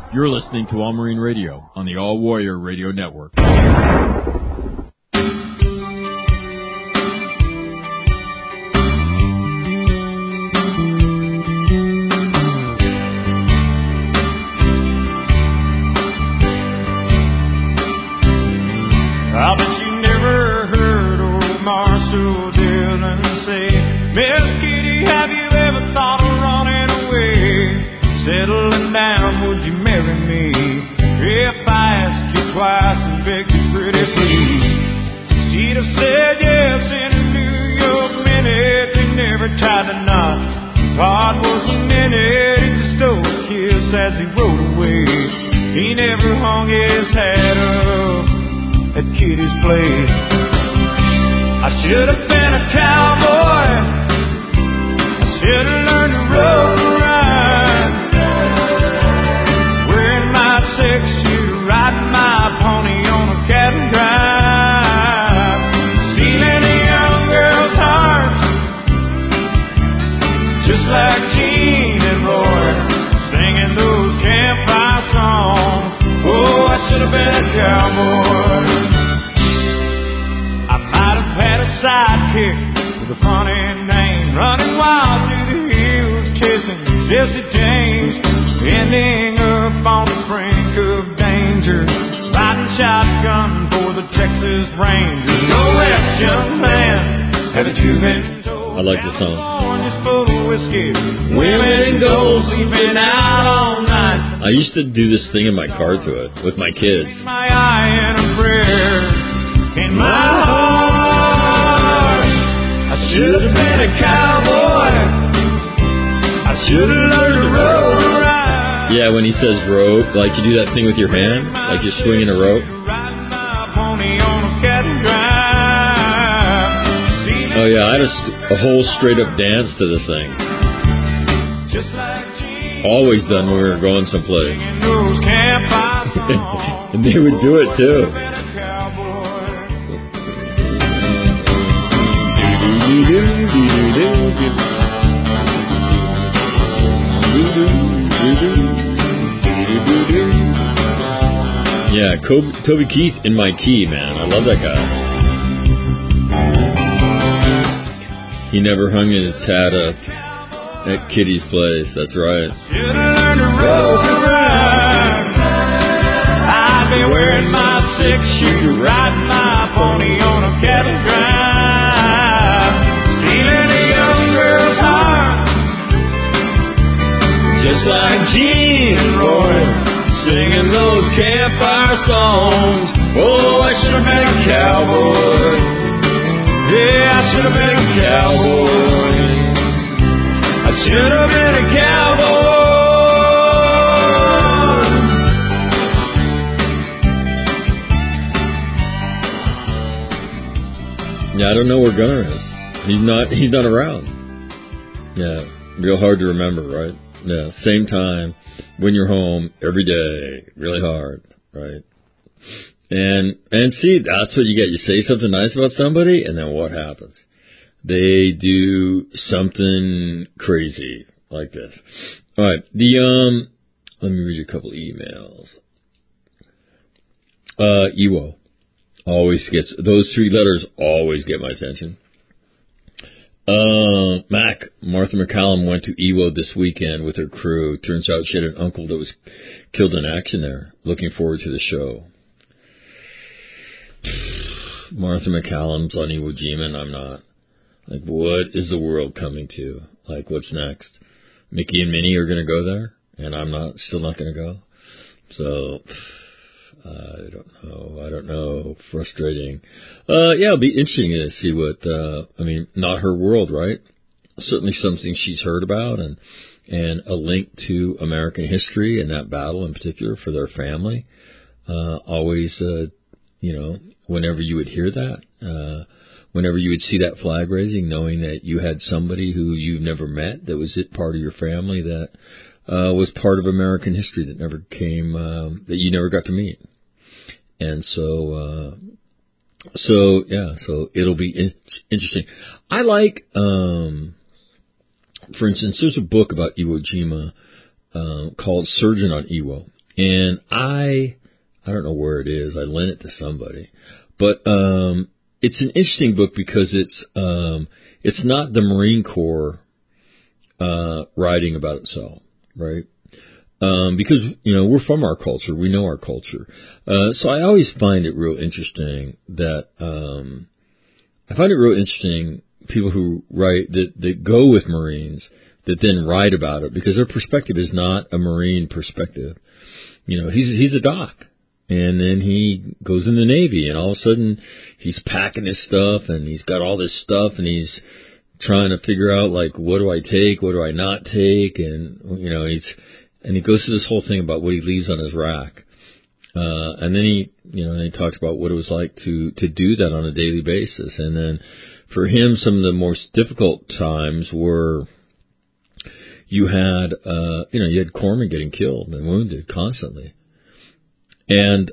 You're listening to All Marine Radio on the All Warrior Radio Network. I like the song. I used to do this thing in my car to it with my kids. My eye and a prayer in my heart. I should have been a cowboy. I should have learned to rope ride. Yeah, when he says rope, like you do that thing with your hand, like you're swinging a rope. Oh yeah, I had a whole straight up dance to the thing. Always done when we were going someplace. And they would do it too. Yeah, Toby Keith in my key, man. I love that guy. He never hung his hat up at Kitty's place. That's right. Should have learned to rope and ride. I'd be wearing my 6-shooter, riding my pony on a cattle drive, stealing a young girl's heart, just like Gene and Roy, singing those campfire songs. Oh, I should have been a cowboy. Yeah, I should have been a cowboy. I should have been a cowboy. Yeah, I don't know where Gunner is. He's not around. Yeah, real hard to remember, right? Yeah, same time when you're home every day, really hard, right? And see, that's what you get. You say something nice about somebody, and then what happens? They do something crazy like this. All right, let me read a couple emails. Ewo always gets those 3 letters. Always get my attention. Martha McCallum went to Ewo this weekend with her crew. Turns out she had an uncle that was killed in action there. Looking forward to the show. Martha McCallum's on Iwo Jima, and I'm not. Like, what is the world coming to? Like, what's next? Mickey and Minnie are going to go there, and I'm still not going to go. So, I don't know. Frustrating. Yeah, it'll be interesting to see what, not her world, right? Certainly something she's heard about, and a link to American history and that battle in particular for their family. Always, whenever you would hear that, whenever you would see that flag raising, knowing that you had somebody who you've never met that was part of your family that was part of American history that never came, that you never got to meet. And so it'll be interesting. I like, for instance, there's a book about Iwo Jima called Surgeon on Iwo. And I don't know where it is. I lent it to somebody. But it's an interesting book because it's not the Marine Corps writing about itself, right? Because, we're from our culture. We know our culture. So I always find it real interesting that, people who write, that go with Marines, that then write about it, because their perspective is not a Marine perspective. He's a doc. And then he goes in the Navy, and all of a sudden he's packing his stuff, and he's got all this stuff, and he's trying to figure out, like, what do I take, what do I not take, and, and he goes through this whole thing about what he leaves on his rack. And then he talks about what it was like to do that on a daily basis. And then for him, some of the most difficult times were you had corpsmen getting killed and wounded constantly. And,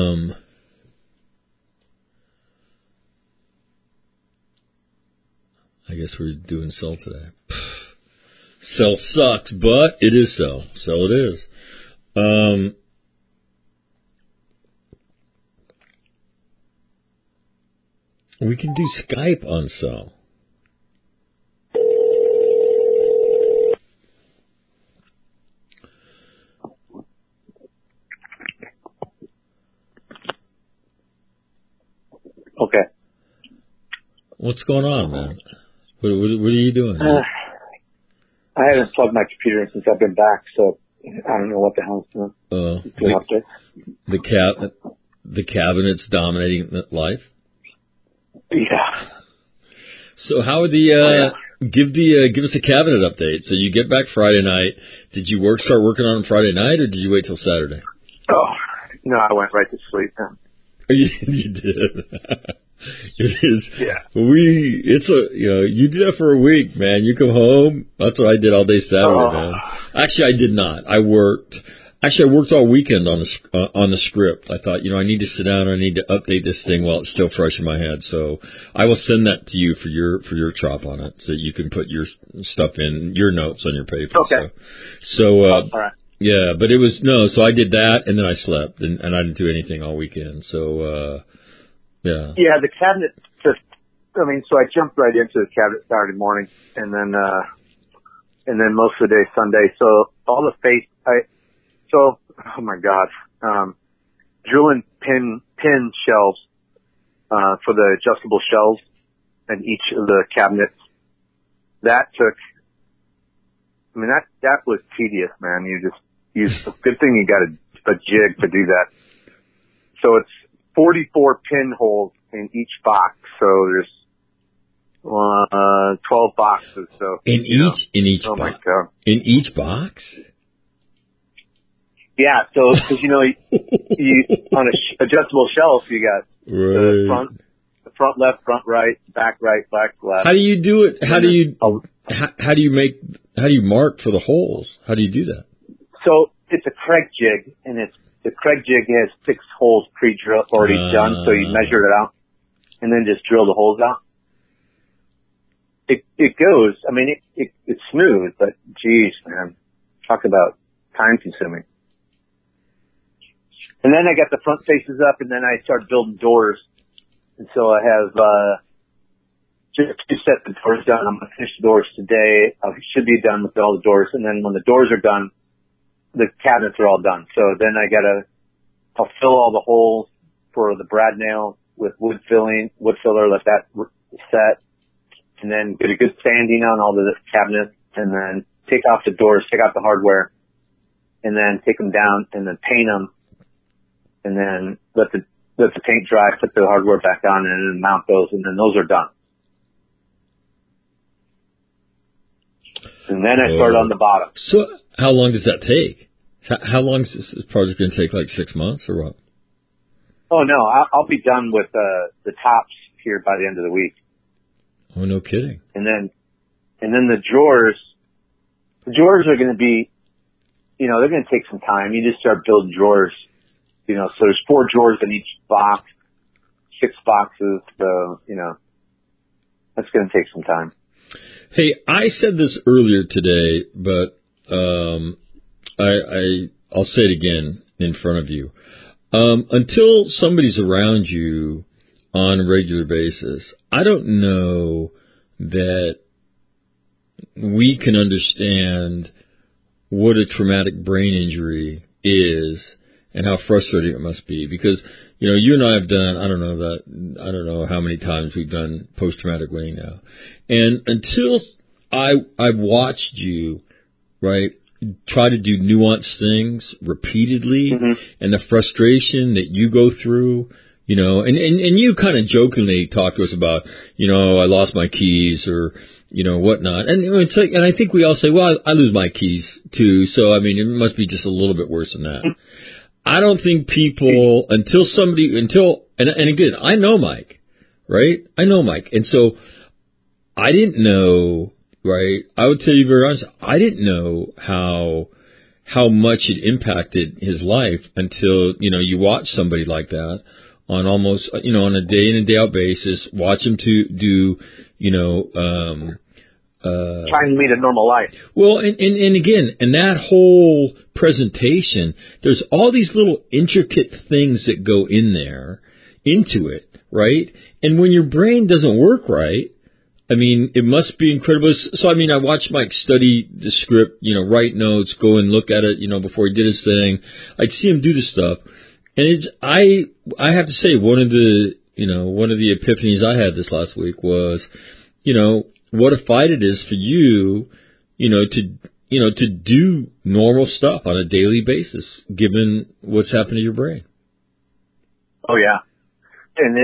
I guess we're doing Cell today. Cell sucks, but it is Cell. Cell it is. We can do Skype on Cell. Okay. What's going on, man? What are you doing? I haven't plugged my computer in since I've been back, so I don't know what the hell's doing up there. The cabinet's dominating life? Yeah. So how would give us a cabinet update? So you get back Friday night. Did you start working on it Friday night, or did you wait till Saturday? Oh, no, I went right to sleep. You did. It is. Yeah. You do that for a week, man. You come home. That's what I did all day Saturday, man. Actually, I did not. I worked all weekend on the script. I thought, I need to sit down. I need to update this thing while it's still fresh in my head. So I will send that to you for your chop on it, so you can put your stuff in your notes on your paper. Okay. So all right. Yeah, but so I did that, and then I slept, and I didn't do anything all weekend. So, yeah. Yeah, the cabinet so I jumped right into the cabinet Saturday morning, and then most of the day Sunday. So all the oh my God, drilling pin shelves, for the adjustable shelves in each of the cabinets. That took, that was tedious, man. Good thing you got a jig to do that. So it's 44 pinholes in each box. So there's 12 boxes. So in each oh box. my God. In each box? Yeah. So because you on a adjustable shelf you got the front left, front right, back left. How do you do it? How do you mark for the holes? How do you do that? So it's a Craig jig, and the Craig jig has 6 holes pre-drilled already done, so you measure it out and then just drill the holes out. It goes, it's smooth, but geez, man, talk about time consuming. And then I got the front faces up, and then I started building doors. And so I have, just 2 sets of doors done. I'm going to finish the doors today. I should be done with all the doors. And then when the doors are done, the cabinets are all done. So then I'll fill all the holes for the brad nail with wood filler, let that set, and then get a good sanding on all the cabinets, and then take off the doors, take out the hardware, and then take them down and then paint them, and then let the paint dry, put the hardware back on, and then mount those, and then those are done. And then I start on the bottom. So how long does that take? How long is this project going to take, like 6 months or what? Oh, no, I'll be done with the tops here by the end of the week. Oh, no kidding. And then the drawers are going to be, they're going to take some time. You just start building drawers, so there's 4 drawers in each box, 6 boxes, so, that's going to take some time. Hey, I said this earlier today, but I'll say it again. in front of you. Until somebody's around you on a regular basis, I don't know that we can understand what a traumatic brain injury is and how frustrating it must be. Because, you and I have done, I don't know how many times we've done post-traumatic weighing now. And until I've watched you, right, try to do nuanced things repeatedly, and the frustration that you go through, and you kind of jokingly talk to us about, I lost my keys or, whatnot. And it's like, and I think we all say, well, I lose my keys too. So, I mean, it must be just a little bit worse than that. I don't think people, and again, I know Mike, right? I know Mike. And so I didn't know, right? I would tell you very honestly, I didn't know how much it impacted his life until, you watch somebody like that on almost, on a day in and day out basis, watch him do, try and lead a normal life. Well, and again, and that whole presentation, there's all these little intricate things that go into it, right? And when your brain doesn't work right, I mean, it must be incredible. So, I mean, I watched Mike study the script, write notes, go and look at it, before he did his thing. I'd see him do this stuff. And I have to say, one of the epiphanies I had this last week was, what a fight it is for you, to do normal stuff on a daily basis, given what's happened to your brain. Oh yeah. And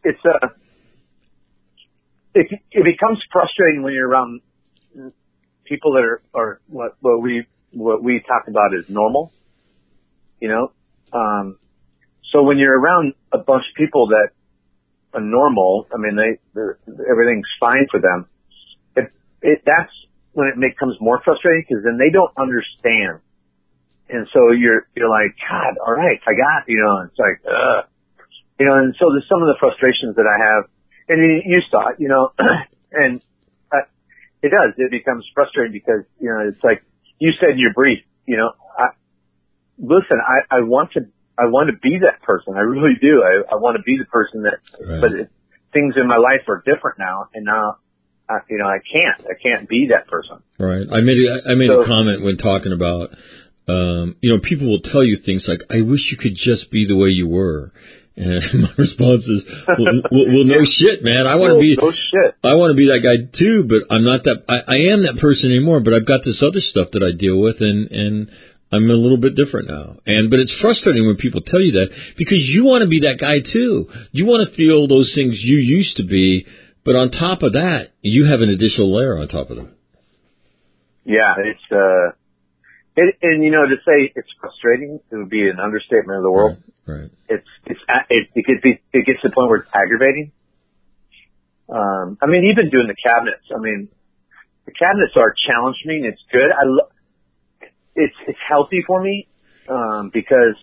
it becomes frustrating when you're around people that are what we talk about as normal, so when you're around a bunch of people that are normal, I mean, everything's fine for them. That's when it becomes more frustrating, because then they don't understand. And so you're like, God, all right, I got, it's like, and so there's some of the frustrations that I have, and you saw it, and it does, it becomes frustrating because, it's like you said in your brief, listen, I want to be that person. I really do. I want to be the person that, right. But things in my life are different now, and now, I can't be that person. Right. I made a comment when talking about, people will tell you things like, I wish you could just be the way you were. And my response is, well, no shit, man. I want to be that guy too, but I'm not that, I am that person anymore, but I've got this other stuff that I deal with, and I'm a little bit different now. But it's frustrating when people tell you that, because you want to be that guy too. You want to feel those things you used to be, but on top of that, you have an additional layer on top of them. Yeah, to say it's frustrating, it would be an understatement of the world. Right. It gets to the point where it's aggravating. I mean, even doing the cabinets. I mean, the cabinets are challenging me, and it's good. It's healthy for me, because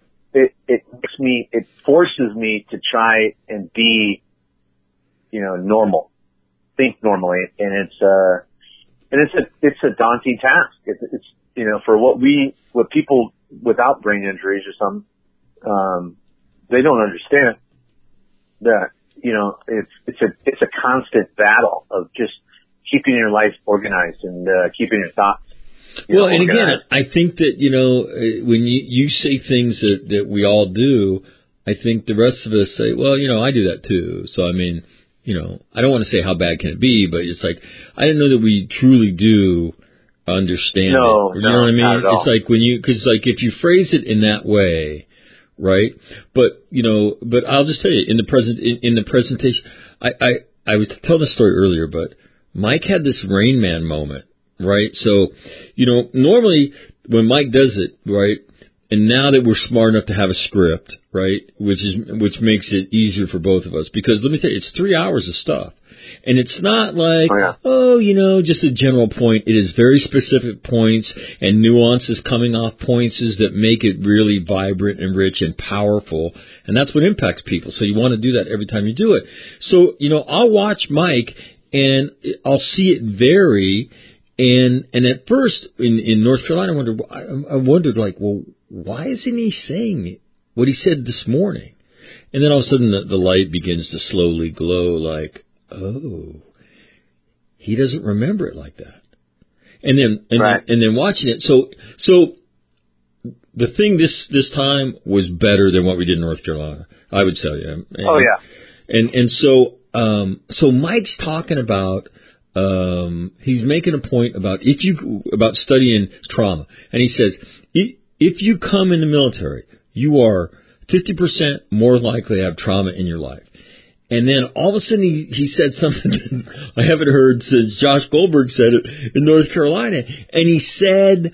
it forces me to try and be, normal, think normally, and it's a daunting task. It's for what people without brain injuries or something, they don't understand that, it's a constant battle of just keeping your life organized and, keeping your thoughts. Well, and again, I think that, when you say things that we all do, I think the rest of us say, well, I do that too. So, I mean, I don't want to say how bad can it be, but it's like, I didn't know that we truly do understand it. You know what I mean? It's like because if you phrase it in that way, right? But I'll just say it in the presentation, I was telling the story earlier, but Mike had this Rain Man moment, right? So, normally when Mike does it, right, and now that we're smart enough to have a script, right, which makes it easier for both of us, because let me tell you, it's 3 hours of stuff. And it's not like, just a general point. It is very specific points and nuances coming off points that make it really vibrant and rich and powerful. And that's what impacts people. So you want to do that every time you do it. So, I'll watch Mike and I'll see it vary. And at first in North Carolina, I wondered like, well, why isn't he saying what he said this morning? And then all of a sudden the light begins to slowly glow like, oh, he doesn't remember it like that. And then watching it. So the thing this time was better than what we did in North Carolina, I would tell you. And so Mike's talking about, he's making a point about about studying trauma. And he says, if you come in the military, you are 50% more likely to have trauma in your life. And then all of a sudden he said something I haven't heard since Josh Goldberg said it in North Carolina. And he said,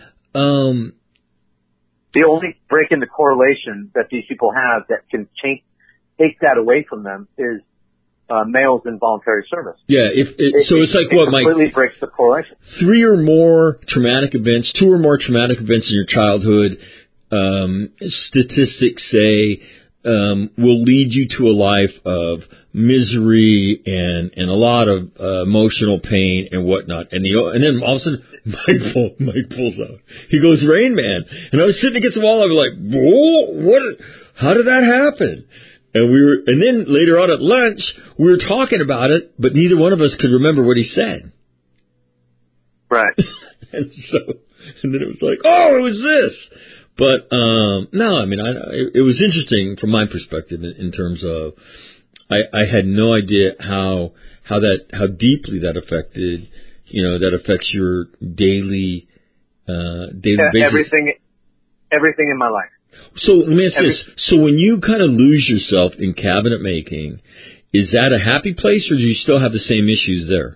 the only break in the correlation that these people have that can take that away from them is males in voluntary service. Yeah, so it's like what, Mike? It completely breaks the correlation. 2 or more traumatic events in your childhood, statistics say, will lead you to a life of misery and a lot of emotional pain and whatnot. And then all of a sudden, Mike pulls out. He goes, Rain Man. And I was sitting against the wall. I was like, whoa, what? How did that happen? And then later on at lunch, we were talking about it, but neither one of us could remember what he said. Right. and then it was like, oh, it was this. But no, I mean, it was interesting from my perspective in terms of I had no idea how deeply that affected, that affects your daily basis. Everything in my life. So let me ask this: so when you kind of lose yourself in cabinet making, is that a happy place, or do you still have the same issues there?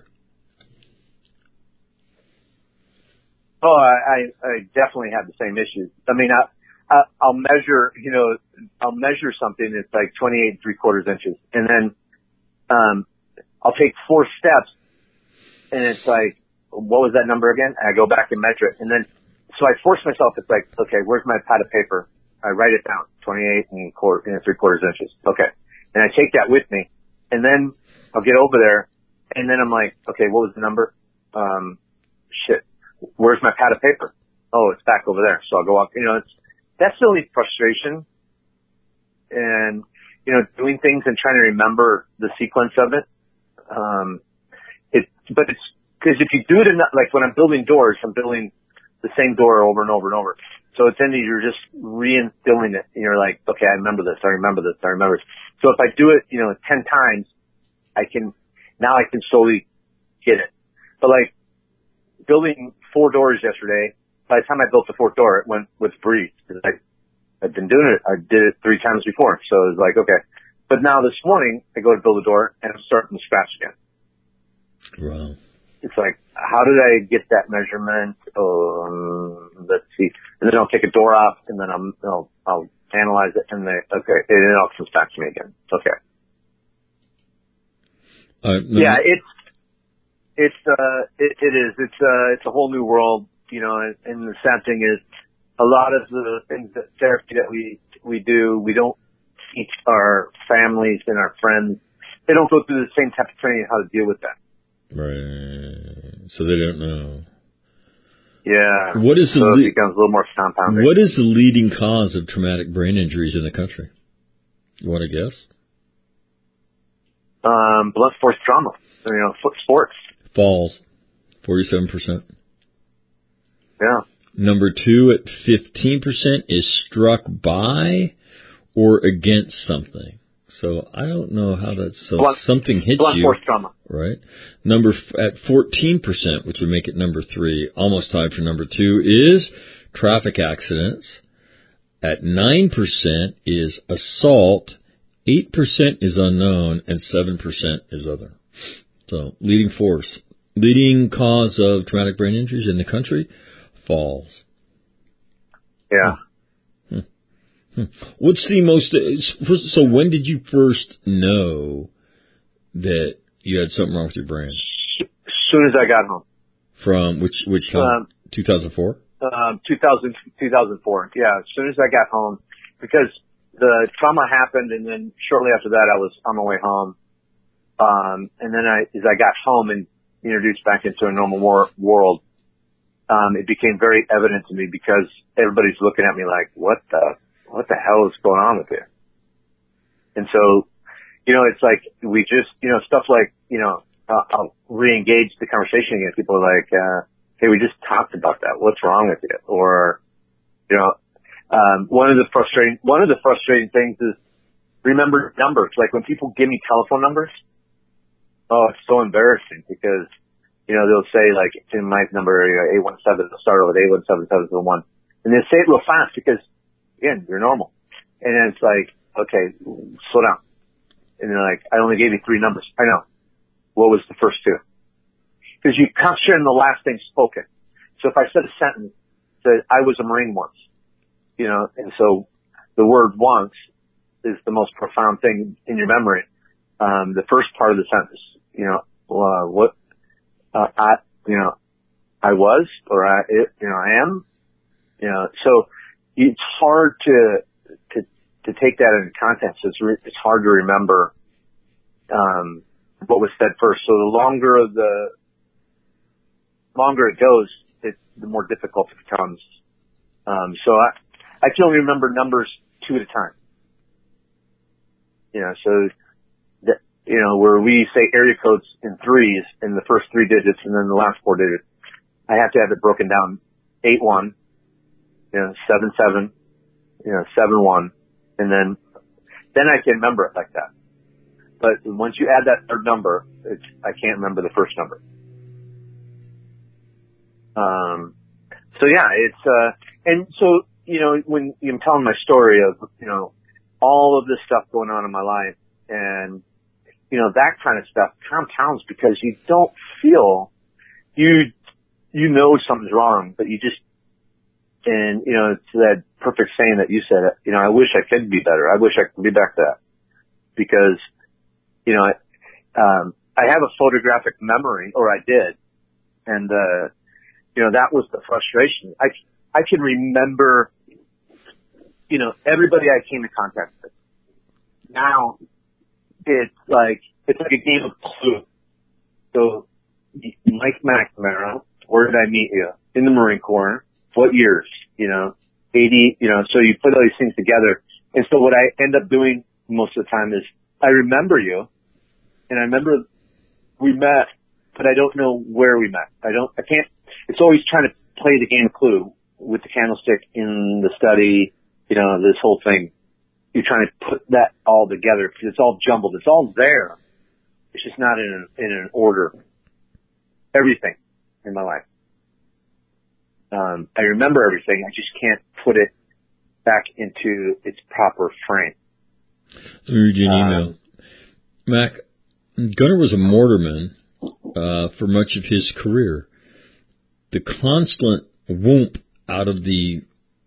Oh, I definitely have the same issues. I mean, I'll measure something that's like 28 3/4 inches, and then I'll take 4 steps, and it's like, what was that number again? And I go back and measure it, and then so I force myself. It's like, okay, where's my pad of paper? I write it down, 28 3/4 inches. Okay, and I take that with me, and then I'll get over there, and then I'm like, okay, what was the number? Shit. Where's my pad of paper? Oh, it's back over there. So I'll go up. That's the only frustration. And, doing things and trying to remember the sequence of it. But it's, cause if you do it enough, like when I'm building doors, I'm building the same door over and over and over. So it's you're just reinstilling it and you're like, okay, I remember this. So if I do it, 10 times, I can slowly get it. But like building 4 doors yesterday, by the time I built the 4th door, it went with breeze. Cause I've been doing it. I did it 3 times before. So it was like, okay. But now this morning, I go to build a door and I'm starting from scratch again. Wow. It's like, how did I get that measurement? Let's see. And then I'll take a door off and then I'll analyze it and then, okay. And then it all comes back to me again. Okay. Yeah, it is. It's a whole new world, and the sad thing is a lot of the things that therapy that we do, we don't teach our families and our friends. They don't go through the same type of training how to deal with that. Right. So they don't know. Yeah. So it becomes a little more compounding. What is the leading cause of traumatic brain injuries in the country? You want to guess? Blunt force trauma. Sports. Falls. 47%. Yeah. Number 2 at 15% is struck by or against something. So I don't know how that's something hits blunt you. Blunt force trauma. Right. At 14%, which would make it number 3, almost tied for number 2, is traffic accidents. At 9% is assault. 8% is unknown, and 7% is other. So, leading cause of traumatic brain injuries in the country, falls. Yeah. What's the most? So, when did you first know that you had something wrong with your brain? As soon as I got home. From which time? 2004. 2004. Yeah, as soon as I got home, because the trauma happened, and then shortly after that, I was on my way home. And then as I got home and introduced back into a normal world, it became very evident to me because everybody's looking at me like, what the hell is going on with you? And so, it's like we just, stuff like, I'll re-engage the conversation again. People are like, hey, we just talked about that. What's wrong with you? Or, one of the frustrating things is remember numbers. Like when people give me telephone numbers, oh, it's so embarrassing because, they'll say like, in my number, 817, they'll start with 817-771. And they say it real fast because, again, you're normal. And then it's like, okay, slow down. And they're like, I only gave you 3 numbers. I know. What was the first 2? Because you concentrate on the last thing spoken. So if I said a sentence that I was a Marine once, and so the word once is the most profound thing in your memory. The first part of the sentence, I was, or I am, so it's hard to take that into context. It's hard to remember, what was said first. So the longer it goes, the more difficult it becomes. So I can only remember numbers 2 at a time. So that, where we say area codes in 3s in the first 3 digits and then the last 4 digits, I have to have it broken down 81, 77, 71, and then I can remember it like that. But once you add that third number, I can't remember the first number. So yeah, and so, when I'm telling my story of, all of this stuff going on in my life and, that kind of stuff compounds because you don't feel, something's wrong, but you just, and, it's that perfect saying that you said, I wish I could be better. I wish I could be back to that because, I have a photographic memory, or I did. And, that was the frustration. I can remember, everybody I came in contact with. Now, it's like a game of Clue. So, Mike McNamara, where did I meet you? In the Marine Corps. What years? 80, so you put all these things together. And so what I end up doing most of the time is I remember you, and I remember we met, but I don't know where we met. I can't, it's always trying to play the game of Clue with the candlestick in the study, this whole thing. You're trying to put that all together because it's all jumbled. It's all there. It's just not in an order. Everything in my life. I remember everything. I just can't put it back into its proper frame. Let me read you an email. Mac, Gunnar was a mortarman for much of his career. The constant whoomp out of the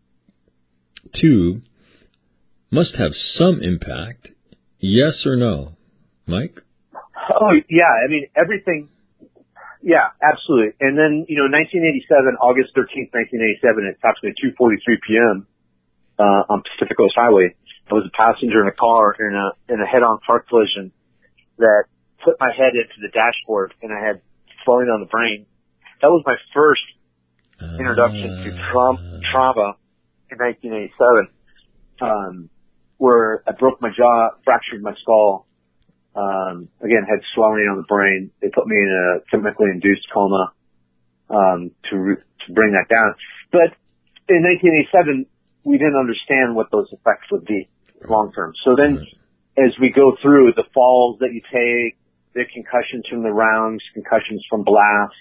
tube must have some impact. Yes or no? Mike? Oh, yeah. I mean, everything. Yeah, absolutely. And then, 1987, August 13th, 1987, at approximately 2:43 p.m. On Pacific Coast Highway, I was a passenger in a car in a head-on car collision that put my head into the dashboard, and I had swelling on the brain. That was my first introduction to trauma in 1987, where I broke my jaw, fractured my skull. Again, had swelling on the brain. They put me in a chemically induced coma, to bring that down. But in 1987, we didn't understand what those effects would be long term. So then as we go through the falls that you take, the concussions from the rounds, concussions from blasts,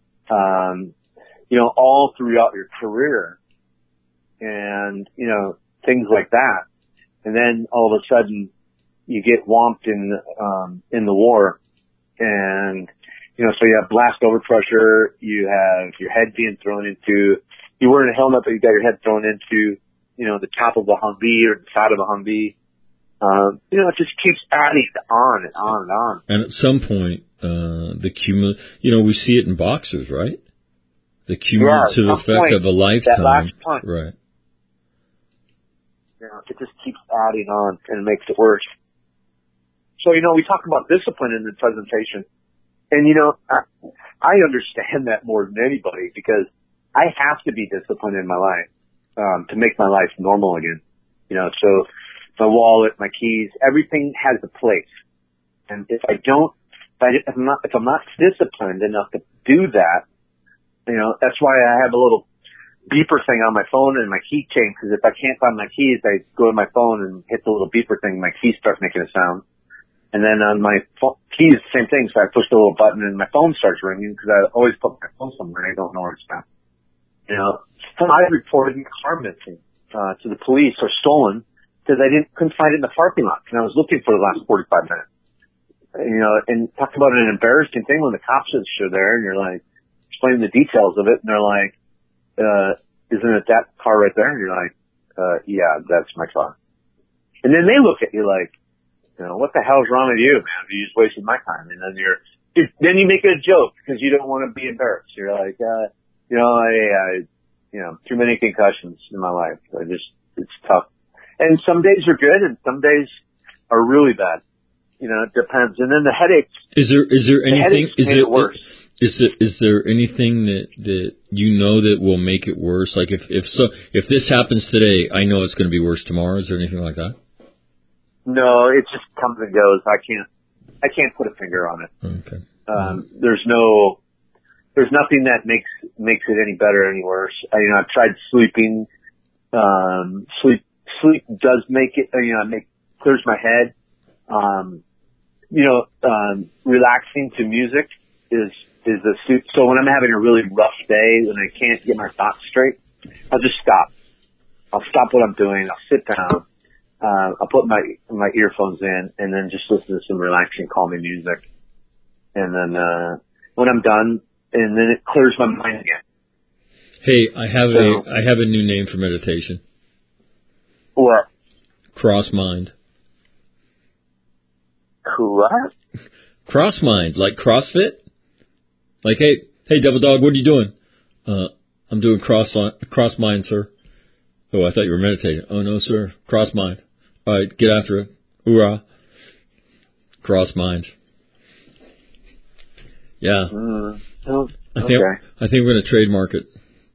all throughout your career and, things like that. And then all of a sudden, you get whomped in the war, and so you have blast overpressure, you have your head being thrown into, you wearing a helmet, but you got your head thrown into, the top of a Humvee or the side of a Humvee. It just keeps adding on and on and on. And at some point, the we see it in boxers, right? The cumulative effect of a lifetime, that last punch, right? It just keeps adding on and makes it worse. So, we talk about discipline in the presentation. And, I understand that more than anybody because, I have to be disciplined in my life, to make my life normal again. You know, so my wallet, my keys, everything has a place. And if I'm not disciplined enough to do that, you know, that's why I have a little beeper thing on my phone and my keychain, because if I can't find my keys, I go to my phone and hit the little beeper thing, my keys start making a sound. And then on my keys, same thing, so I push the little button and my phone starts ringing, because I always put my phone somewhere and I don't know where it's at. You know, so I reported my car missing to the police, or stolen, because I couldn't find it in the parking lot, and I was looking for the last 45 minutes. You know, and talk about an embarrassing thing when the cops are there and you're like explaining the details of it, and they're like, isn't it that car right there? And you're like, yeah, that's my car. And then they look at you like, you know, what the hell's wrong with you, man? You just wasted my time. And then then you make it a joke because you don't want to be embarrassed. You're like, you know, you know, too many concussions in my life. It's tough. And some days are good and some days are really bad. You know, it depends. And then the headaches. Is there anything? Worse. Is there anything that you know that will make it worse? Like if this happens today, I know it's going to be worse tomorrow. Is there anything like that? No, it just comes and goes. I can't put a finger on it. Okay. There's nothing that makes it any better or any worse. You know, I've tried sleeping. Sleep does make it. You know, clears my head. You know, relaxing to music is the suit. So when I'm having a really rough day, when I can't get my thoughts straight, I'll just stop. I'll stop what I'm doing. I'll sit down. I'll put my earphones in and then just listen to some relaxing, calming music. And then, when I'm done, and then it clears my mind again. Hey, I have a new name for meditation. What? Cross mind. What? Cross mind, like CrossFit? Like, hey, Devil Dog, what are you doing? I'm doing cross mind, sir. Oh, I thought you were meditating. Oh, no, sir. Cross mind. All right, get after it. Hoorah. Cross mind. Yeah. Okay. I think we're going to trademark it.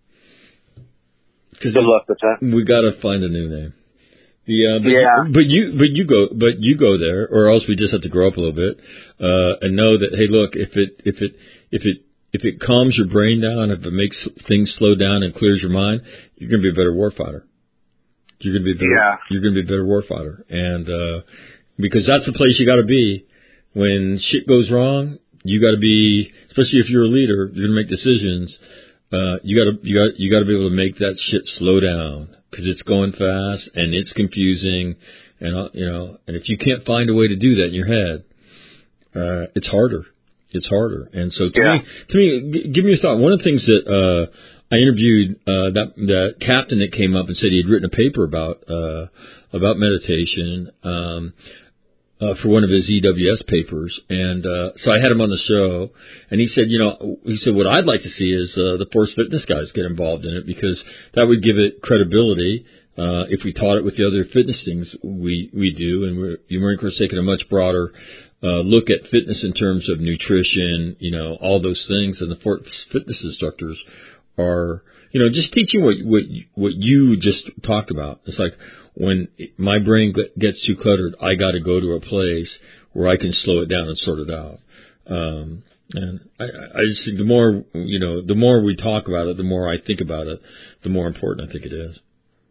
Good luck with that. We got to find a new name. But you go there, or else we just have to grow up a little bit and know that, hey, look, if it calms your brain down, if it makes things slow down and clears your mind, you're going to be a better warfighter. You're going to be a better warfighter, and because that's the place you got to be when shit goes wrong. You got to be, especially if you're a leader, you're going to make decisions. You got to be able to make that shit slow down, because it's going fast and it's confusing, and you know, and if you can't find a way to do that in your head, it's harder. It's harder. And so to me, give me a thought. One of the things that I interviewed that captain that came up and said he had written a paper about meditation for one of his EWS papers, and so I had him on the show, and he said, what I'd like to see is the Force Fitness guys get involved in it, because that would give it credibility if we taught it with the other fitness things we do, and the Marine Corps is taking a much broader look at fitness in terms of nutrition, all those things, and the Force Fitness instructors are, just teaching what you just talked about. It's like, when my brain gets too cluttered, I got to go to a place where I can slow it down and sort it out. And I just think the more we talk about it, the more I think about it, the more important I think it is.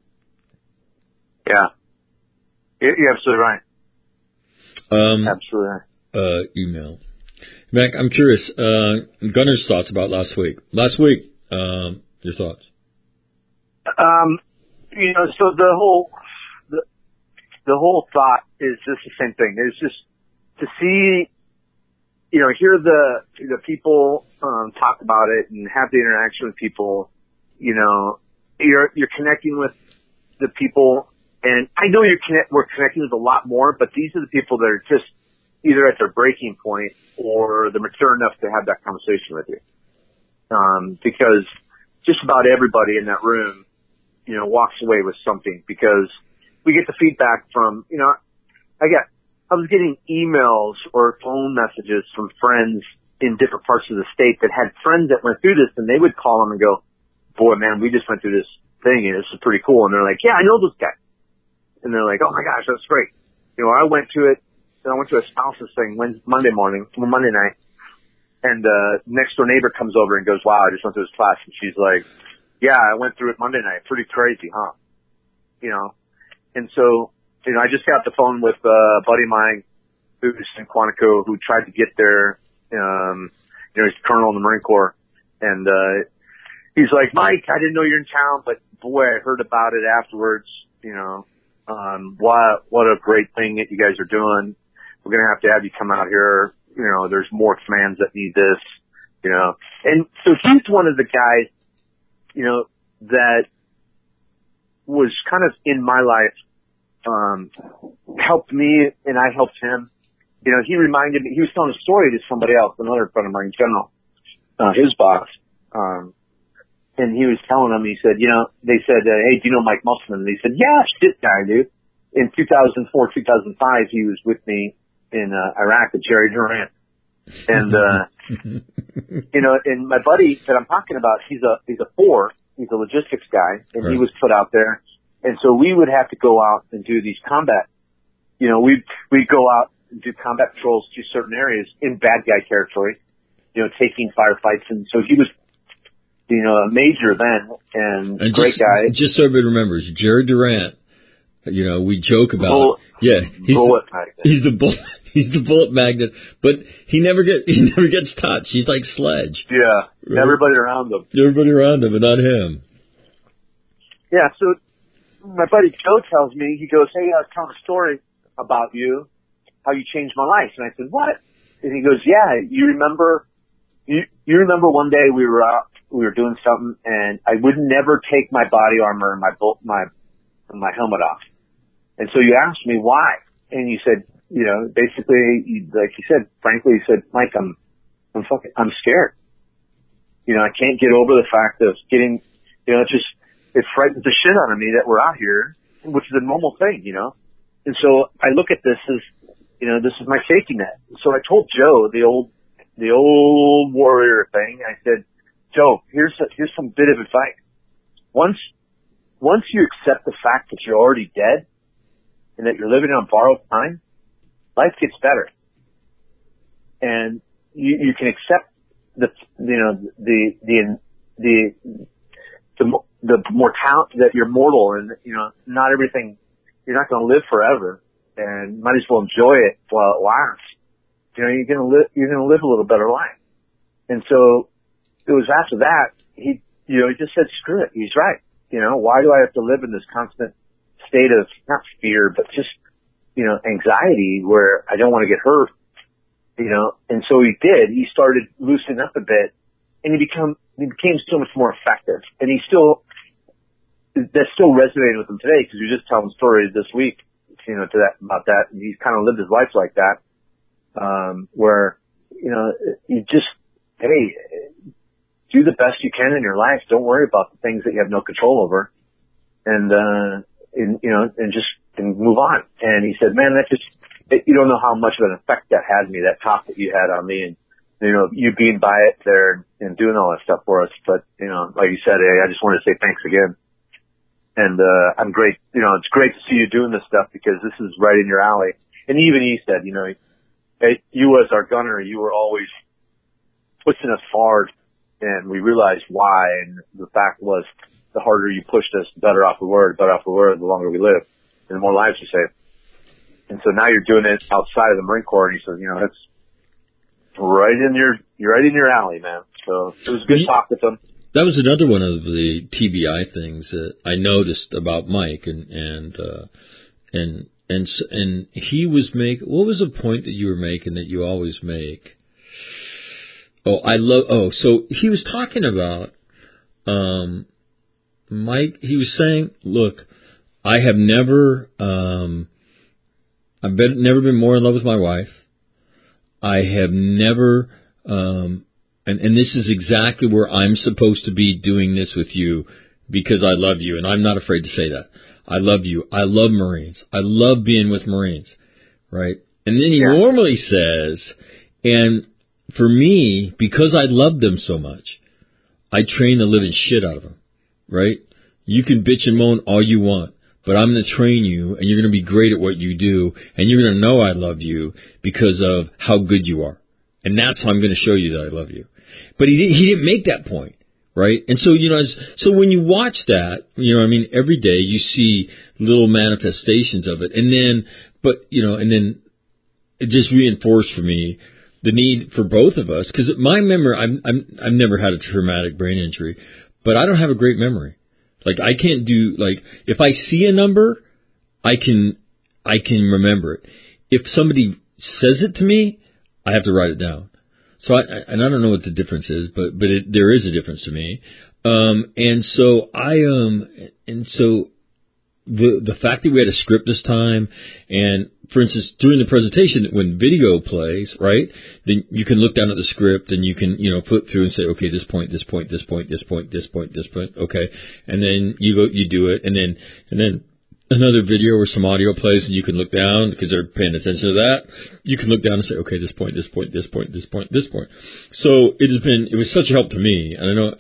Yeah. You're absolutely right. Absolutely right. Email. Mac, I'm curious, Gunner's thoughts about last week. Your thoughts? So the whole thought is just the same thing. It's just to see, hear the people talk about it and have the interaction with people. You're connecting with the people, and I know we're connecting with a lot more, but these are the people that are just either at their breaking point or they're mature enough to have that conversation with you. Because just about everybody in that room, walks away with something, because we get the feedback from, I was getting emails or phone messages from friends in different parts of the state that had friends that went through this, and they would call them and go, boy, man, we just went through this thing and this is pretty cool. And they're like, yeah, I know this guy. And they're like, oh my gosh, that's great. You know, I went to a spouse's thing Monday night. And, next door neighbor comes over and goes, wow, I just went to his class. And she's like, yeah, I went through it Monday night. Pretty crazy, huh? You know, and so, you know, I just got the phone with a buddy of mine who's in Quantico who tried to get there. You know, he's a colonel in the Marine Corps. And, he's like, Mike, I didn't know you're in town, but boy, I heard about it afterwards. You know, what a great thing that you guys are doing. We're going to have you come out here. You know, there's more commands that need this, you know. And so he's one of the guys, you know, that was kind of in my life, helped me and I helped him. You know, he reminded me, he was telling a story to somebody else, another friend of mine, General, his boss. And he was telling them, he said, you know, they said, hey, do you know Mike Musselman? And he said, yeah, shit guy, dude. In 2004, 2005, he was with me in Iraq with Jerry Durant. And, you know, and my buddy that I'm talking about, he's a logistics guy, and right. He was put out there. And so we would have to go out and do these combat, you know, we'd go out and do combat patrols to certain areas in bad guy territory, you know, taking firefights. And so he was, you know, a major then and great guy. Just so everybody remembers, Jerry Durant, you know, we joke about, he's the bullet magnet, but he never gets touched. He's like Sledge. Yeah. Right? Everybody around him, but not him. Yeah. So my buddy Joe tells me, he goes, hey, I was telling a story about you, how you changed my life. And I said, what? And he goes, yeah, you remember one day we were doing something and I would never take my body armor and my helmet off. And so you asked me why. And you said, you know, basically, like you said, frankly, you said, Mike, I'm scared. You know, I can't get over the fact of getting, you know, it frightens the shit out of me that we're out here, which is a normal thing, you know. And so I look at this as, you know, this is my safety net. So I told Joe, the old warrior thing, I said, Joe, here's some bit of advice. Once you accept the fact that you're already dead and that you're living on borrowed time, life gets better. And you can accept the mortality that you're mortal and, you know, not everything, you're not going to live forever and might as well enjoy it while it lasts. You know, you're going to live a little better life. And so it was after that, he just said, screw it. He's right. You know, why do I have to live in this constant state of not fear, but just, you know, anxiety where I don't want to get hurt, you know? And so he did. He started loosening up a bit and he became so much more effective. And that still resonated with him today because he was just telling stories this week, you know, about that. And he kind of lived his life like that, where, you know, you just, hey, do the best you can in your life. Don't worry about the things that you have no control over. And move on. And he said, man, you don't know how much of an effect that had me, that talk that you had on me and, you know, you being by it there and doing all that stuff for us. But, you know, like you said, hey, I just wanted to say thanks again. And, I'm great. You know, it's great to see you doing this stuff because this is right in your alley. And even he said, you know, hey, you as our gunner, you were always pushing us hard and we realized why. And the fact was the harder you pushed us, the better off we were, the longer we live and the more lives you save. And so now you're doing it outside of the Marine Corps. And he says, you know, that's right in your alley, man. So it was a good talk with him. That was another one of the TBI things that I noticed about Mike and he was what was the point that you were making that you always make? So he was talking about, Mike, he was saying, look, I have never been more in love with my wife. I have never, and this is exactly where I'm supposed to be doing this with you because I love you, and I'm not afraid to say that. I love you. I love Marines. I love being with Marines, right? And then he normally says, and for me, because I love them so much, I train the living shit out of them. right? You can bitch and moan all you want, but I'm going to train you, and you're going to be great at what you do, and you're going to know I love you because of how good you are. And that's how I'm going to show you that I love you. But he didn't make that point, right? And so, so when you watch that, every day you see little manifestations of it. And then it just reinforced for me the need for both of us, because my memory, I've never had a traumatic brain injury, but I don't have a great memory. Like, I can't do, like, if I see a number, I can remember it. If somebody says it to me, I have to write it down. So I don't know what the difference is, but there is a difference to me. The fact that we had a script this time, and for instance, during the presentation, when video plays, right, then you can look down at the script and you can, flip through and say, okay, this point, okay, and then you do it, and then another video or some audio plays, and you can look down because they're paying attention to that. You can look down and say, okay, this point. So it was such a help to me, and I know,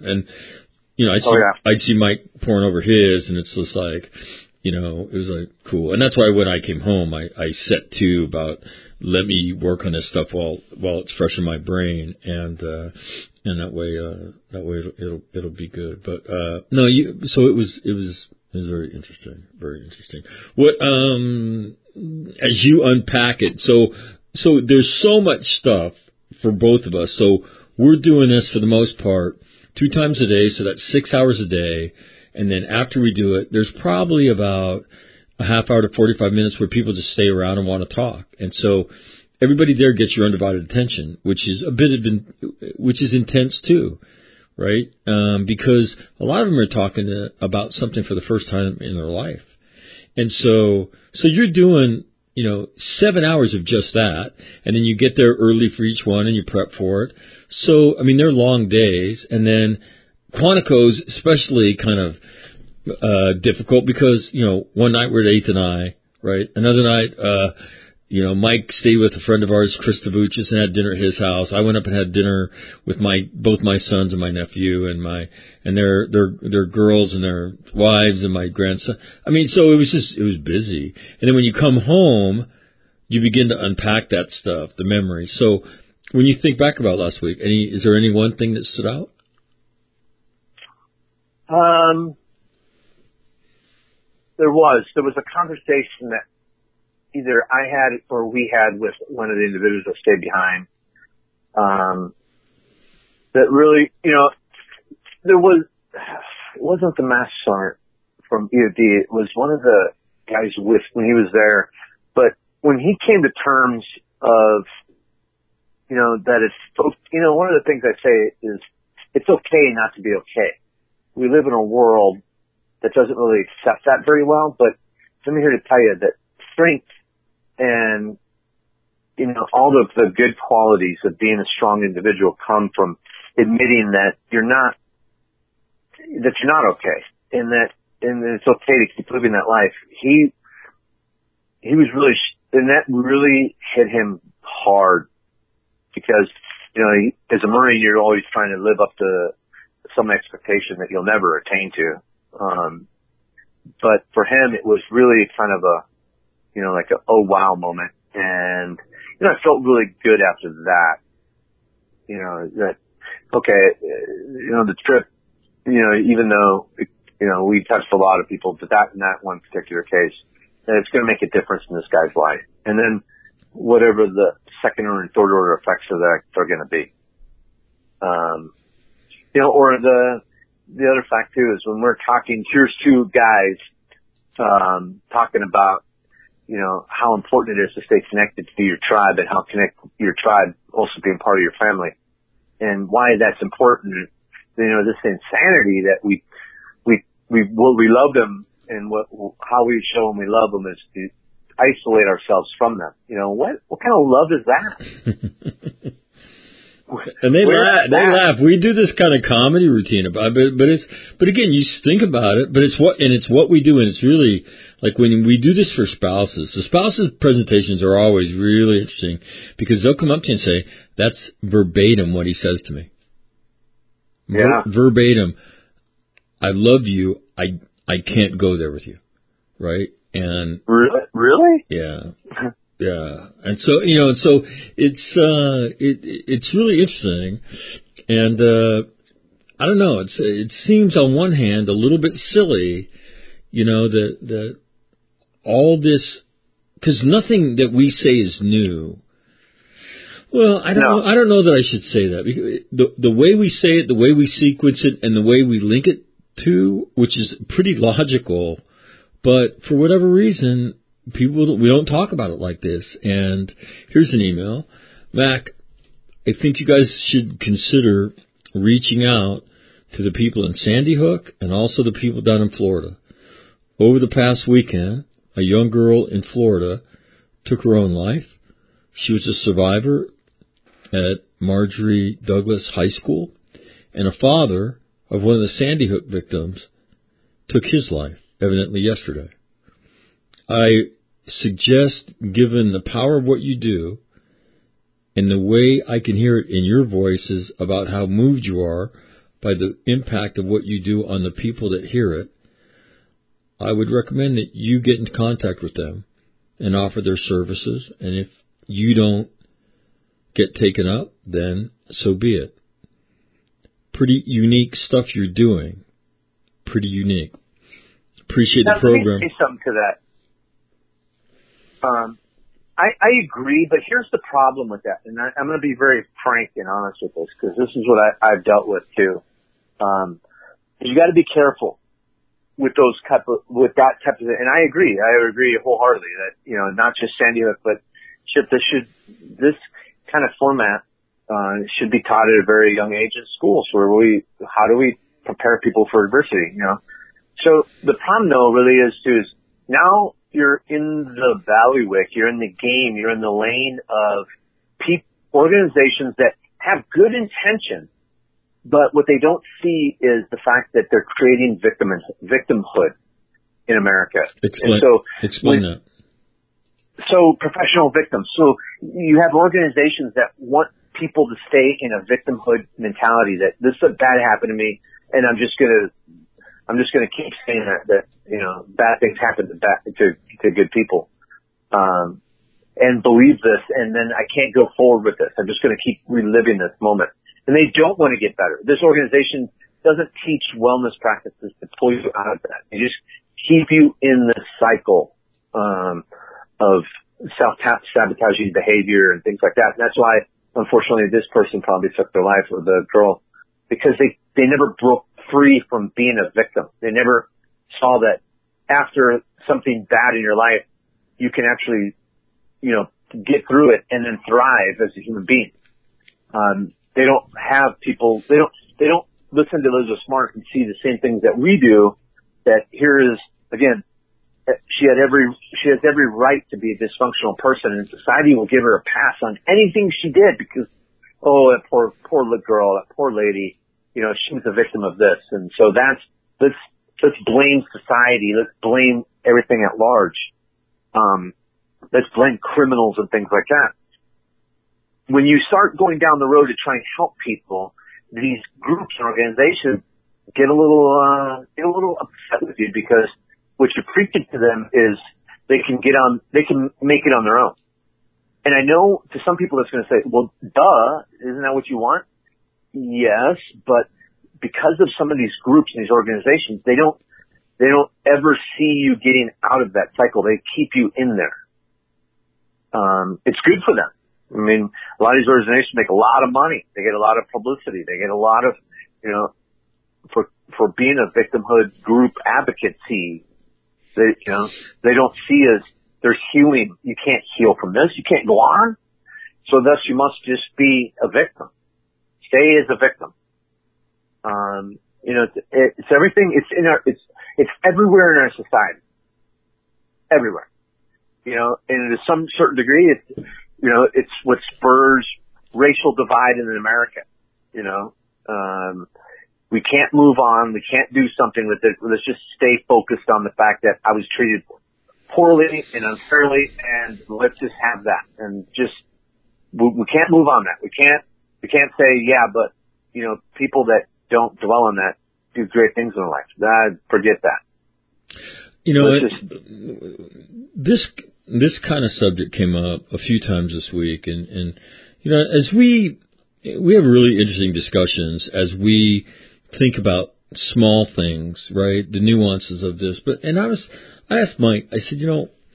I'd see Mike pouring over his, and it's just like, it was like cool. And that's why when I came home, I set to about, let me work on this stuff while it's fresh in my brain, and that way it'll be good. But so it was very interesting, very interesting. What as you unpack it, so there's so much stuff for both of us. So we're doing this for the most part 2 times a day, so that's 6 hours a day. And then after we do it, there's probably about a half hour to 45 minutes where people just stay around and want to talk. And so everybody there gets your undivided attention, which is which is intense too, right? Because a lot of them are talking about something for the first time in their life. And so you're doing, 7 hours of just that, and then you get there early for each one and you prep for it. So, they're long days, and then Quantico's especially kind of difficult because, one night we're at 8th and I, right? Another night, Mike stayed with a friend of ours, Chris Tavuchis, and had dinner at his house. I went up and had dinner with both my sons and my nephew and their girls and their wives and my grandson. So it was busy. And then when you come home, you begin to unpack that stuff, the memories. So when you think back about last week, is there any one thing that stood out? There was a conversation that either I had or we had with one of the individuals that stayed behind, that really, it wasn't the master sergeant from EOD. It was one of the guys when he was there. But when he came to terms of, that it's, one of the things I say is it's okay not to be okay. We live in a world that doesn't really accept that very well, but I'm here to tell you that strength and, all of the good qualities of being a strong individual come from admitting that you're not okay, and it's okay to keep living that life. He was really, and that really hit him hard because, as a Marine, you're always trying to live up to some expectation that you'll never attain to. But for him, it was really kind of a, like a, oh wow moment. And, I felt really good after that, that, okay, the trip, even though, we touched a lot of people, but in that one particular case, and it's going to make a difference in this guy's life. And then whatever the second or third order effects of that are going to be. Or the other fact too is when we're talking, here's 2 guys, talking about, how important it is to stay connected to your tribe and how your tribe also being part of your family and why that's important. This insanity that we love them and how we show them we love them is to isolate ourselves from them. What kind of love is that? And they laugh. We do this kind of comedy routine about it, but again, you think about it, but it's what we do, and it's really like when we do this for spouses. The spouses' presentations are always really interesting because they'll come up to you and say, "That's verbatim what he says to me." Yeah. Verbatim. I love you. I can't go there with you, right? And really, yeah, yeah. And so so it's really interesting, and I don't know. It seems on one hand a little bit silly, that all this, because nothing that we say is new. Well, I don't know that I should say that, because the way we say it, the way we sequence it, and the way we link it to, which is pretty logical, but for whatever reason, we don't talk about it like this. And here's an email. Mac, I think you guys should consider reaching out to the people in Sandy Hook and also the people down in Florida. Over the past weekend, a young girl in Florida took her own life. She was a survivor at Marjorie Douglas High School, and a father of one of the Sandy Hook victims took his life, evidently yesterday. I suggest, given the power of what you do and the way I can hear it in your voices about how moved you are by the impact of what you do on the people that hear it, I would recommend that you get into contact with them and offer their services. And if you don't get taken up, then so be it. Pretty unique stuff you're doing. Pretty unique. Appreciate the program. Let me say something to that. I agree, but here's the problem with that, and I'm going to be very frank and honest with this, because this is what I've dealt with too. You got to be careful with that type of, and I agree wholeheartedly that, not just Sandy Hook, but this kind of format should be taught at a very young age in schools, where how do we prepare people for adversity, So the problem though really is now you're in the bailiwick, you're in the game, you're in the lane of organizations that have good intention, but what they don't see is the fact that they're creating victimhood in America. Explain that. So professional victims. So you have organizations that want people to stay in a victimhood mentality, that this bad happened to me, and I'm just gonna keep saying that bad things happen to good people, and believe this, and then I can't go forward with this. I'm just gonna keep reliving this moment, and they don't want to get better. This organization doesn't teach wellness practices to pull you out of that. They just keep you in this cycle of self-sabotaging behavior and things like that. And that's why, unfortunately, this person probably took their life, or the girl, because they never broke free from being a victim. They never saw that after something bad in your life, you can actually, get through it and then thrive as a human being. They don't have people, they don't listen to Elizabeth Smart and see the same things that we do, that here is, again, she has every right to be a dysfunctional person, and society will give her a pass on anything she did because, that poor little girl, that poor lady, she was a victim of this. And so let's blame society. Let's blame everything at large. Let's blame criminals and things like that. When you start going down the road to try and help people, these groups and organizations get a little upset with you, because what you're preaching to them is they can make it on their own. And I know to some people that's going to say, well, duh, isn't that what you want? Yes, but because of some of these groups and these organizations, they don't ever see you getting out of that cycle. They keep you in there. It's good for them. I mean, a lot of these organizations make a lot of money. They get a lot of publicity. They get a lot of, for being a victimhood group advocacy. They don't see as there's healing. You can't heal from this. You can't go on. So thus you must just be a victim. Stay as a victim. It's everything. It's everywhere in our society. Everywhere. And to some certain degree, it's what spurs racial divide in America. We can't move on. We can't do something with it. Let's just stay focused on the fact that I was treated poorly and unfairly, and let's just have that. And we can't move on that. We can't say, yeah, but, people that don't dwell on that do great things in life. Forget that. You know, this kind of subject came up a few times this week, and you know, as we have really interesting discussions as we think about small things, right? The nuances of this. I asked Mike, I said,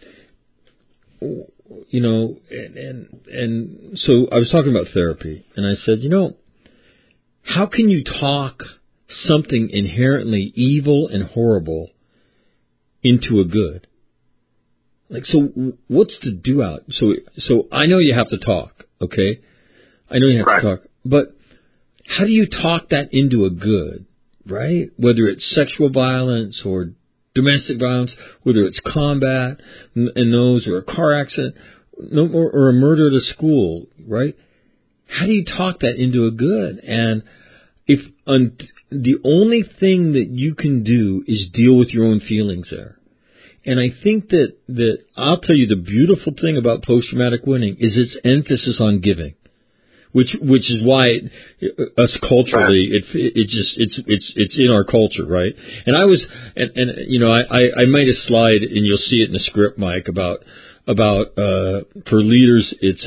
and so I was talking about therapy, and I said, how can you talk something inherently evil and horrible into a good? Like, so what's the do out? So I know you have to talk, okay? I know you have to talk, but how do you talk that into a good, right? Whether it's sexual violence or domestic violence, whether it's combat and those, or a car accident, or a murder at a school, right? How do you talk that into a good? And if the only thing that you can do is deal with your own feelings there. And I think that I'll tell you, the beautiful thing about post-traumatic winning is its emphasis on giving, which is why us culturally, it's in our culture, right? And I made a slide, and you'll see it in the script, Mike, about for leaders, it's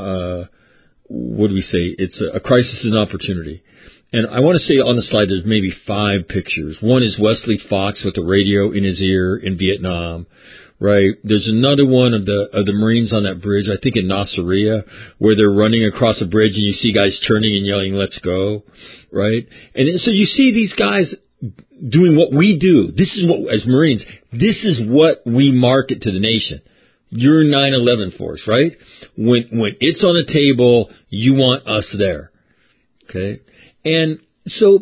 it's a crisis and opportunity. And I want to say on the slide there's maybe 5 pictures. One is Wesley Fox with the radio in his ear in Vietnam, right? There's another one of the Marines on that bridge, I think in Nasiriyah, where they're running across a bridge and you see guys turning and yelling, "Let's go," right? And so you see these guys doing what we do. This is what, as Marines, this is what we market to the nation. Your 9/11 force, right? When it's on the table, you want us there, okay? And so,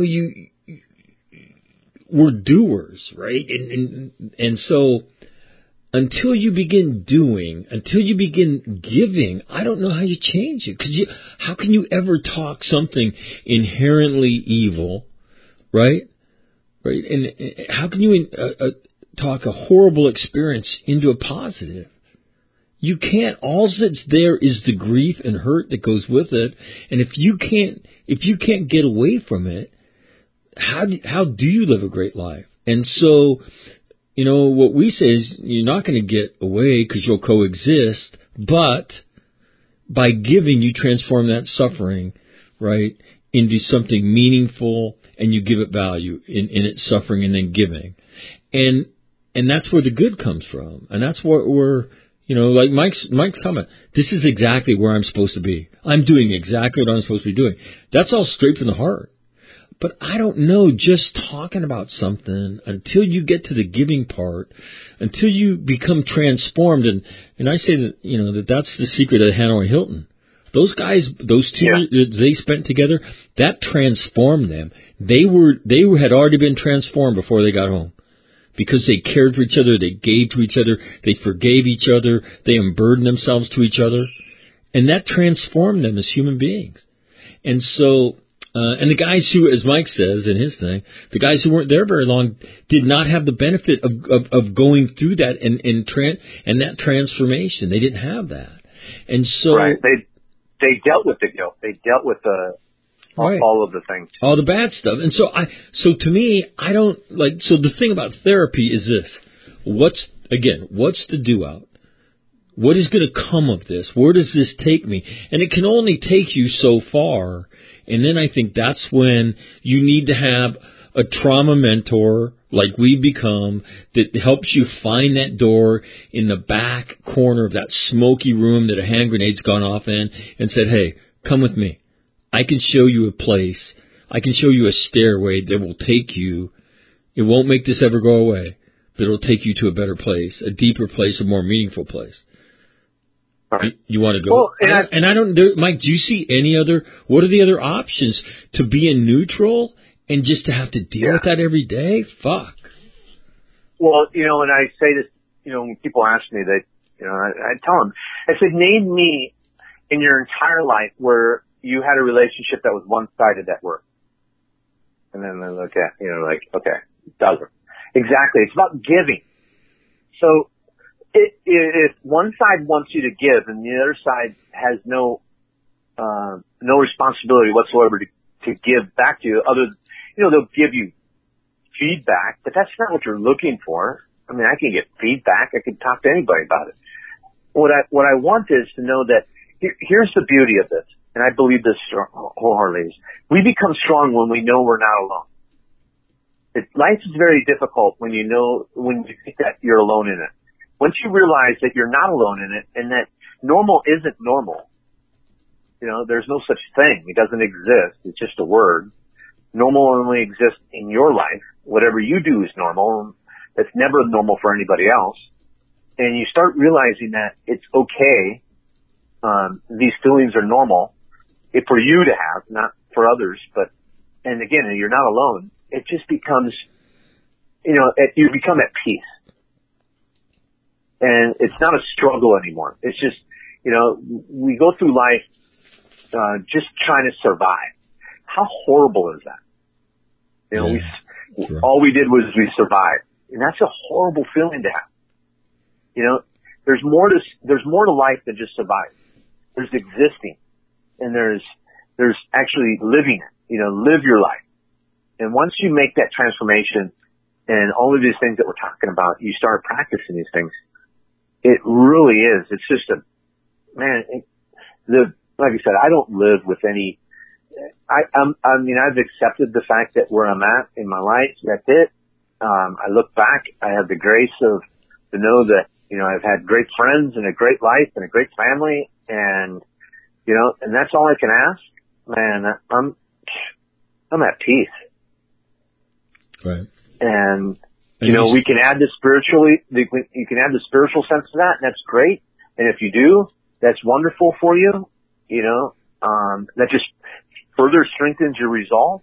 we're doers, right? And so until you begin doing, until you begin giving, I don't know how you change it. Because how can you ever talk something inherently evil, right? Right? And how can you talk a horrible experience into a positive? You can't. All that's there is the grief and hurt that goes with it. And if you can't get away from it, how do you live a great life? And so, what we say is you're not going to get away because you'll coexist, but by giving, you transform that suffering, right, into something meaningful, and you give it value in its suffering and then giving. And that's where the good comes from. And that's what we're, like Mike's comment, this is exactly where I'm supposed to be. I'm doing exactly what I'm supposed to be doing. That's all straight from the heart. But I don't know, just talking about something until you get to the giving part, until you become transformed. And I say that, that's the secret of Hanoi Hilton. Those guys, those two they spent together, that transformed them. They had already been transformed before they got home. Because they cared for each other, they gave to each other, they forgave each other, they unburdened themselves to each other. And that transformed them as human beings. And so, and the guys who, as Mike says in his thing, the guys who weren't there very long did not have the benefit of going through that and that transformation. They didn't have that. And so... Right. They dealt with the guilt. They dealt with all of the things. All the bad stuff. And so to me, I don't so the thing about therapy is this. What's the do out? What is going to come of this? Where does this take me? And it can only take you so far. And then I think that's when you need to have a trauma mentor like we've become that helps you find that door in the back corner of that smoky room that a hand grenade's gone off in and said, "Hey, come with me. I can show you a place. I can show you a stairway that will take you. It won't make this ever go away, but it'll take you to a better place, a deeper place, a more meaningful place." Right. You want to go? Well, Mike, do you see what are the other options to be in neutral and just to have to deal with that every day? Fuck. Well, when I say this, when people ask me that, I tell them, I said, name me in your entire life where you had a relationship that was one-sided at work. And then they look at, okay, it doesn't. Exactly. It's about giving. So if one side wants you to give and the other side has no responsibility whatsoever to give back to you, they'll give you feedback, but that's not what you're looking for. I mean, I can get feedback. I can talk to anybody about it. What I want is to know that here's the beauty of this, and I believe this wholeheartedly, is we become strong when we know we're not alone. Life is very difficult when you think that you're alone in it. Once you realize that you're not alone in it and that normal isn't normal, there's no such thing. It doesn't exist. It's just a word. Normal only exists in your life. Whatever you do is normal. That's never normal for anybody else. And you start realizing that it's okay. These feelings are normal for you to have, not for others. And again, you're not alone. It just becomes, you become at peace. And it's not a struggle anymore. It's just, we go through life, just trying to survive. How horrible is that? All we did was we survived. And that's a horrible feeling to have. There's more to life than just surviving. There's existing, and there's actually living it. Live your life. And once you make that transformation and all of these things that we're talking about, you start practicing these things. It really is. It's just like I said, I don't live with any. I've accepted the fact that where I'm at in my life, that's it. I look back, I have the grace to know that, I've had great friends and a great life and a great family, and, and that's all I can ask. Man, I'm at peace. Right. And we can add the you can add the spiritual sense to that, and that's great. And if you do, that's wonderful for you. That just further strengthens your resolve.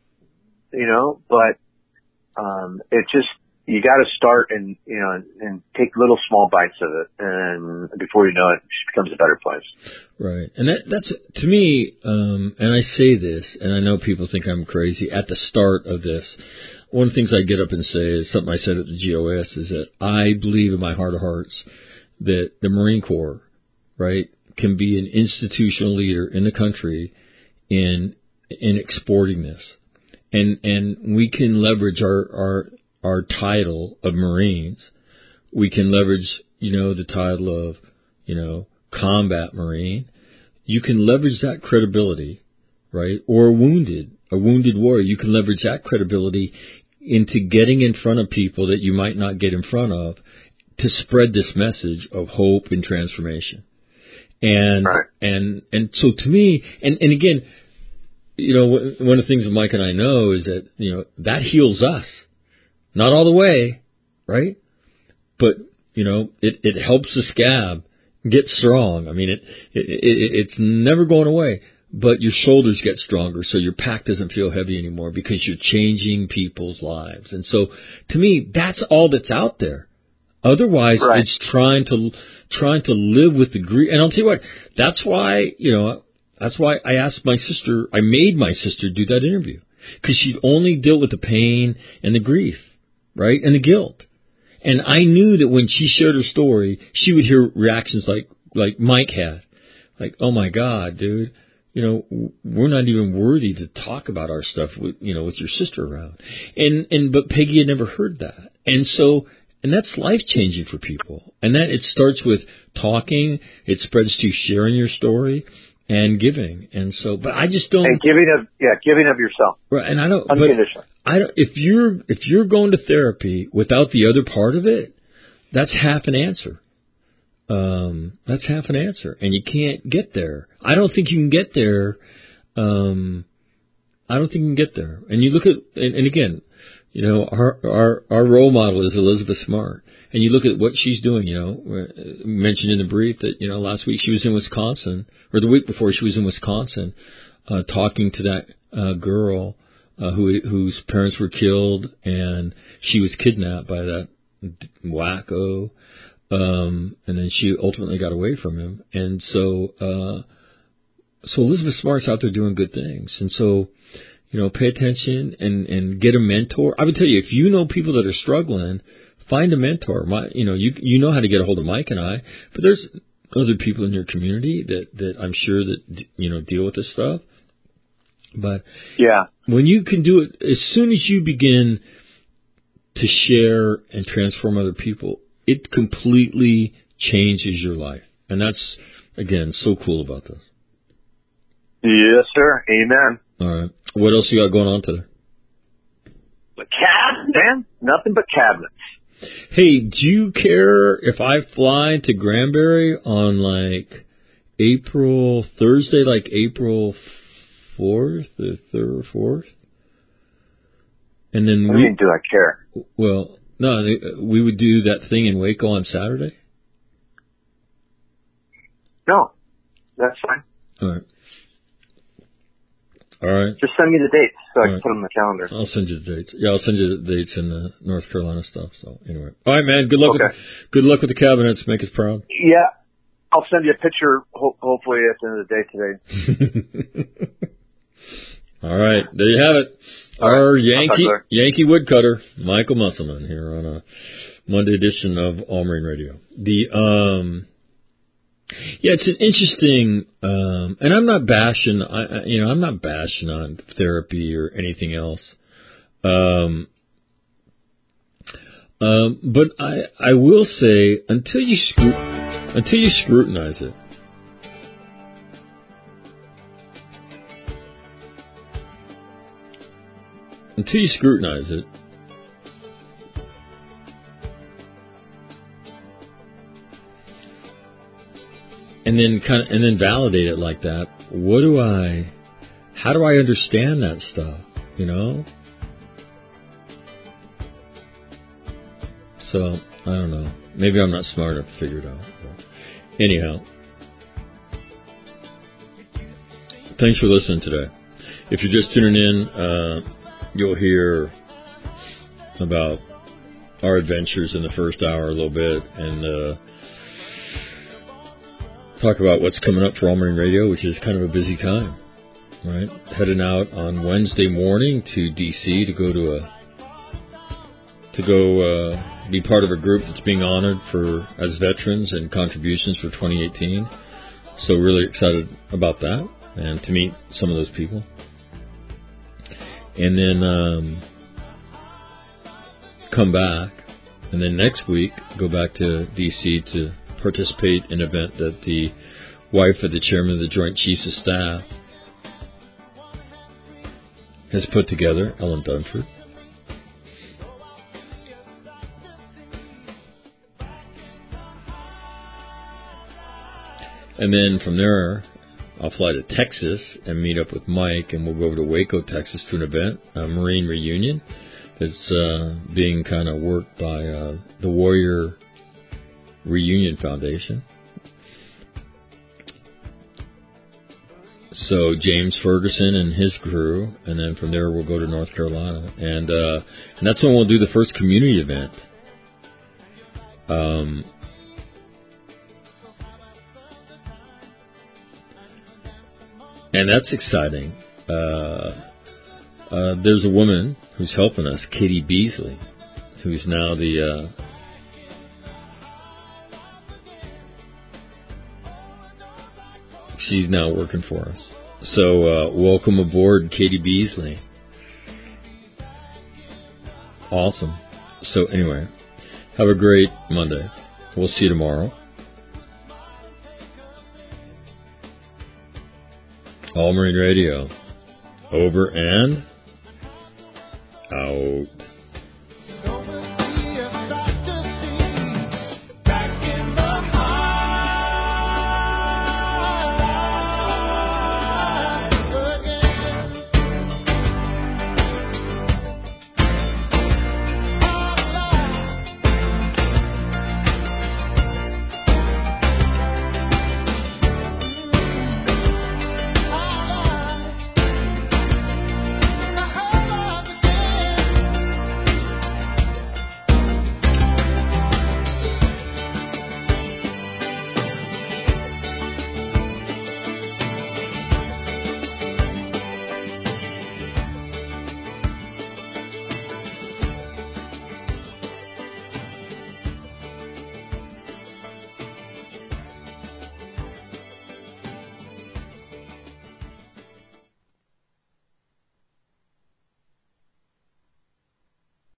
But it just, you got to start and take little small bites of it, and before you know it, it just becomes a better place. Right. And that's to me, and I say this, and I know people think I'm crazy at the start of this. One of the things I get up and say is something I said at the GOS, is that I believe in my heart of hearts that the Marine Corps, right, can be an institutional leader in the country in exporting this. And we can leverage our title of Marines. We can leverage, the title of, combat Marine. You can leverage that credibility, right? Or a wounded warrior. You can leverage that credibility into getting in front of people that you might not get in front of to spread this message of hope and transformation. And, right. and so to me, and again, one of the things that Mike and I know is that, that heals us. Not all the way, right? But, it helps the scab get strong. I mean, it's never going away, but your shoulders get stronger, so your pack doesn't feel heavy anymore because you're changing people's lives. And so, to me, that's all that's out there. Otherwise, right. It's trying to live with the grief. And I'll tell you what, that's why I made my sister do that interview, because she'd only dealt with the pain and the grief, right, and the guilt. And I knew that when she shared her story, she would hear reactions like Mike had, like, "Oh my God, dude, we're not even worthy to talk about our stuff with your sister around." But Peggy had never heard that, and that's life changing for people. And that it starts with talking, it spreads to sharing your story and giving. And so, but I just don't. And giving of yourself. Right. And I don't. Unconditionally. If you're going to therapy without the other part of it, that's half an answer. That's half an answer, and you can't get there. I don't think you can get there. And you look at, and again, our role model is Elizabeth Smart, and you look at what she's doing. Mentioned in the brief that last week she was in Wisconsin, or the week before she was in Wisconsin, talking to that girl whose parents were killed, and she was kidnapped by that wacko. And then she ultimately got away from him. And so Elizabeth Smart's out there doing good things. And so, pay attention and get a mentor. I would tell you, if you know people that are struggling, find a mentor. You know how to get a hold of Mike and I, but there's other people in your community that I'm sure that, deal with this stuff. But Yeah. when you can do it, as soon as you begin to share and transform other people, it completely changes your life. And that's, again, so cool about this. Yes, sir. Amen. All right. What else you got going on today? But cabinets, man. Nothing but cabinets. Hey, do you care if I fly to Granbury on like Thursday, like April 4th, the 3rd or 4th? And then What do you mean, do I care? Well, no, we would do that thing in Waco on Saturday. No, that's fine. All right. All right. Just send me the dates so I can Right. put them on the calendar. I'll send you the dates. Yeah, I'll send you the dates in the North Carolina stuff. So anyway, all right, man. Good luck. Okay. Good luck with the cabinets. Make us proud. Yeah, I'll send you a picture. Hopefully at the end of the day today. All right, there you have it. All Our right. Yankee woodcutter, Michael Musselman, here on a Monday edition of All Marine Radio. Yeah, it's an interesting, and I'm not bashing, I'm not bashing on therapy or anything else. But I will say, until you scrutinize it, and then validate it like that, how do I understand that stuff, you know? So, I don't know. Maybe I'm not smart enough to figure it out. But anyhow, thanks for listening today. If you're just tuning in, you'll hear about our adventures in the first hour a little bit, and talk about what's coming up for All Marine Radio, which is kind of a busy time, right? Heading out on Wednesday morning to D.C. to go be part of a group that's being honored as veterans and contributions for 2018. So really excited about that and to meet some of those people. And then come back, and then next week go back to D.C. to participate in an event that the wife of the chairman of the Joint Chiefs of Staff has put together, Ellen Dunford. And then from there, I'll fly to Texas and meet up with Mike, and we'll go over to Waco, Texas to an event, a Marine reunion that's being kind of worked by the Warrior Reunion Foundation. So James Ferguson and his crew, and then from there we'll go to North Carolina, and that's when we'll do the first community event. And that's exciting. There's a woman who's helping us, Katie Beasley, who's now she's now working for us. So welcome aboard, Katie Beasley. Awesome. So anyway, have a great Monday. We'll see you tomorrow. All Marine Radio. Over and out.